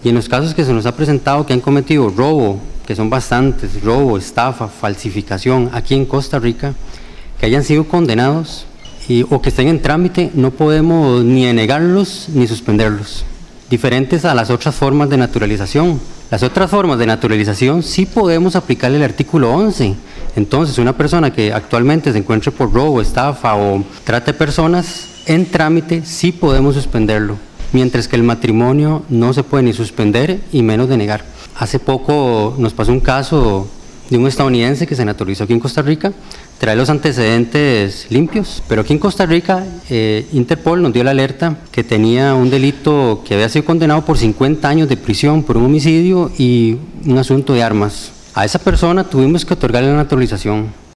Y en los casos que se nos ha presentado que han cometido robo, que son bastantes, robo, estafa, falsificación, aquí en Costa Rica, que hayan sido condenados o que estén en trámite, no podemos ni denegarlos ni suspenderlos. Diferentes a las otras formas de naturalización. Las otras formas de naturalización sí podemos aplicarle el artículo 11. Entonces, una persona que actualmente se encuentre por robo, estafa o trata de personas en trámite, sí podemos suspenderlo. Mientras que el matrimonio no se puede ni suspender y menos denegar. Hace poco nos pasó un caso de un estadounidense que se naturalizó aquí en Costa Rica, trae los antecedentes limpios, pero aquí en Costa Rica Interpol nos dio la alerta que tenía un delito que había sido condenado por 50 años de prisión por un homicidio y un asunto de armas. A esa persona tuvimos que otorgarle la naturalización.